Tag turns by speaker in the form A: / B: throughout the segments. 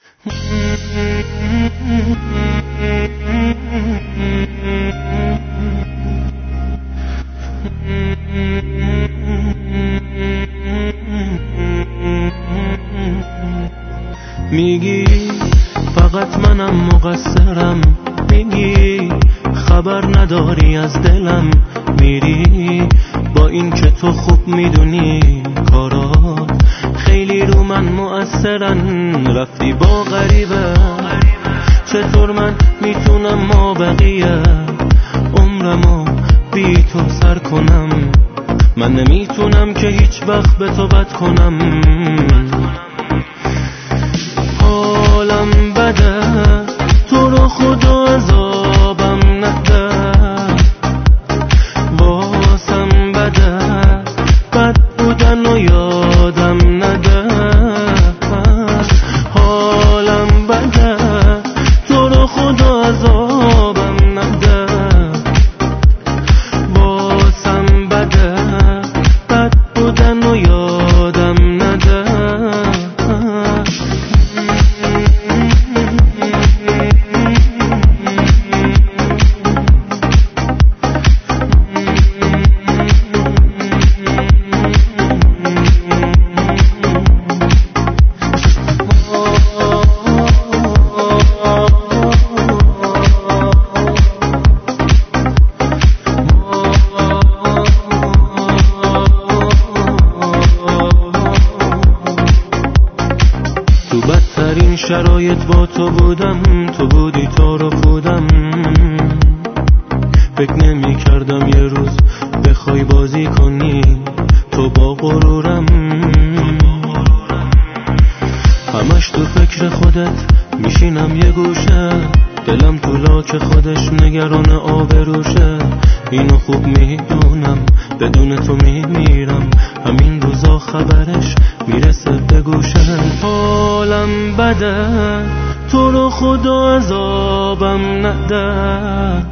A: میگی فقط منم مقصرم، میگی خبر نداری از دلم، میری با این که تو خوب میدونی کارات خیلی رو من مؤثرن. رفتی با غریبه، چطور من میتونم ما بقیه عمرمو بی تو سر کنم؟ من نمیتونم که هیچ وقت به تو بد کنم. حالم بده، تو رو خدا عذابم نده، واسم بده بد بودن و یادم نده. حالم بده، تو رو خدا عذابم نده، واسم بده بد بودن و یادم نده. تو بدترین شرایط با تو بودم، تو بودی تو رو بودم. فکر نمی کردم یه روز بخوای بازی کنی تو با غرورم. همش تو فکر خودت میشینم یه گوشه، دلم تو لاک خودش نگران آبروشه. اینو خوب میدونم بدون تو میمیرم، همین روزا خبرش میرسه به گوشه. حالم بده، تو رو خدا عذابم نده،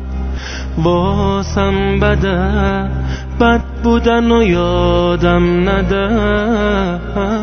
A: واسم بده بد بودن و یادم نده.